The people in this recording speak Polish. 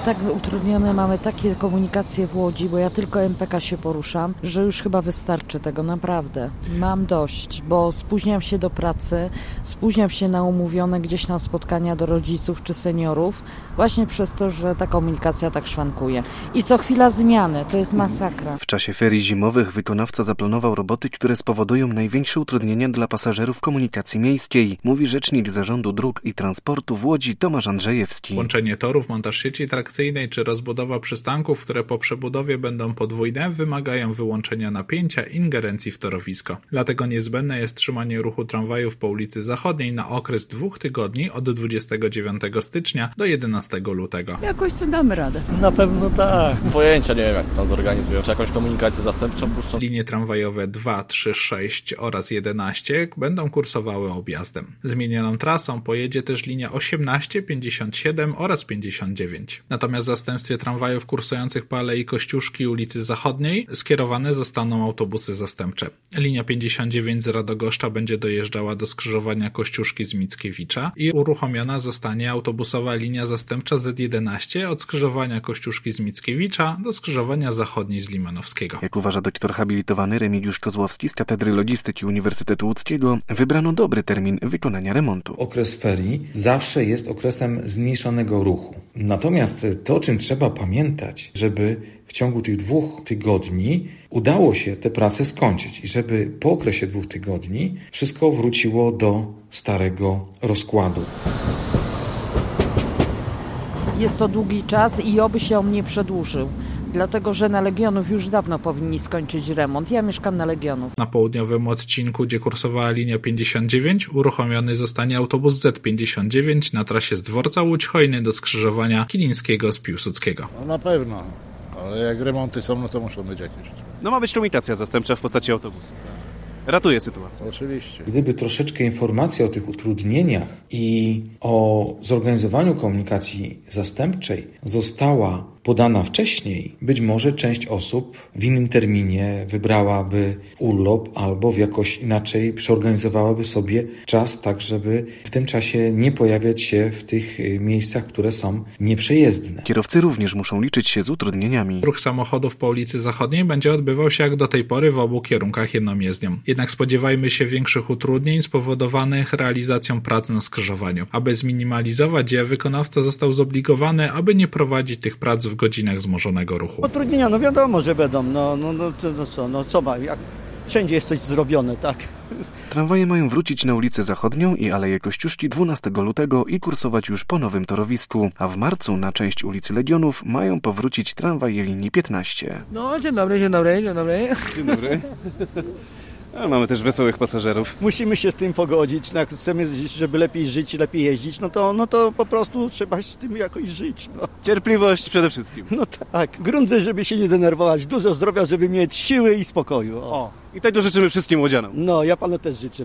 tak utrudnione mamy takie komunikacje w Łodzi, bo ja tylko MPK się poruszam, że już chyba wystarczy tego, naprawdę. Mam dość, bo spóźniam się do pracy, spóźniam się na umówione gdzieś na spotkania do rodziców czy seniorów, właśnie przez to, że ta komunikacja tak szwankuje. I co chwila zmiany, to jest masakra. W czasie ferii zimowych wykonawca zaplanował roboty, które spowodują największe utrudnienia dla pasażerów komunikacji miejskiej, mówi rzecznik Zarządu Dróg i Transportu w Łodzi Tomasz Andrzejewski. Łączenie torów, montaż sieci trakcyjnej czy rozbudowa przystanków, które po przebudowie będą podwójne, wymagają wyłączenia napięcia i ingerencji w torowisko. Dlatego niezbędne jest trzymanie ruchu tramwajów po ulicy Zachodniej na okres 2 tygodni od 29 stycznia do 11 lutego. Jakoś co damy radę. Na pewno tak. Pojęcia nie wiem, jak tam zorganizują. Czy jakąś komunikację zastępczą puszczą? Linie tramwajowe 2, 3, 6 oraz 11 będą kursowały objazdem. Zmienioną trasą pojedzie też linia 18, 57 oraz 59. Natomiast w zastępstwie tramwajów kursujących po Alei Kościuszki ulicy Zachodniej skierowane zostaną autobusy zastępcze. Linia 59 z Radogoszcza będzie dojeżdżała do skrzyżowania Kościuszki z Mickiewicza i uruchomiona zostanie autobusowa linia zastępcza Z11 od skrzyżowania Kościuszki z Mickiewicza do skrzyżowania Zachodniej z Limanowskiego. Jak uważa doktor habilitowany Remigiusz Kozłowski z Katedry Logistyki Uniwersytetu Łódzkiego, wybrano dobry termin wykonania remontu. Okres ferii zawsze jest okresem zmniejszonego ruchu. Natomiast to, o czym trzeba pamiętać, żeby w ciągu tych 2 tygodni udało się te prace skończyć i żeby po okresie 2 tygodni wszystko wróciło do starego rozkładu. Jest to długi czas i oby się on nie przedłużył. Dlatego, że na Legionów już dawno powinni skończyć remont. Ja mieszkam na Legionów. Na południowym odcinku, gdzie kursowała linia 59, uruchomiony zostanie autobus Z59 na trasie z dworca Łódź-Hojny do skrzyżowania Kilińskiego z Piłsudskiego. No na pewno, ale jak remonty są, no to muszą być jakieś. No ma być komunikacja zastępcza w postaci autobusu. Ratuje sytuację. Oczywiście. Gdyby troszeczkę informacji o tych utrudnieniach i o zorganizowaniu komunikacji zastępczej została podana wcześniej, być może część osób w innym terminie wybrałaby urlop albo jakoś inaczej przeorganizowałaby sobie czas, tak żeby w tym czasie nie pojawiać się w tych miejscach, które są nieprzejezdne. Kierowcy również muszą liczyć się z utrudnieniami. Ruch samochodów po ulicy Zachodniej będzie odbywał się jak do tej pory w obu kierunkach jedną jezdnią. Jednak spodziewajmy się większych utrudnień spowodowanych realizacją prac na skrzyżowaniu. Aby zminimalizować je, wykonawca został zobligowany, aby nie prowadzić tych prac w godzinach wzmożonego ruchu. Utrudnienia, no wiadomo, że będą. Co ma, jak wszędzie jest coś zrobione, tak? Tramwaje mają wrócić na ulicę Zachodnią i Aleję Kościuszki 12 lutego i kursować już po nowym torowisku, a w marcu na część ulicy Legionów mają powrócić tramwaje linii 15. No, dzień dobry. Dzień dobry. Ale mamy też wesołych pasażerów. Musimy się z tym pogodzić. Jak chcemy, żeby lepiej żyć, lepiej jeździć, no to po prostu trzeba z tym jakoś żyć. No. Cierpliwość przede wszystkim. No tak. Grunt, żeby się nie denerwować. Dużo zdrowia, żeby mieć siły i spokoju. O. I tego życzymy wszystkim łodzianom. No, ja panu też życzę.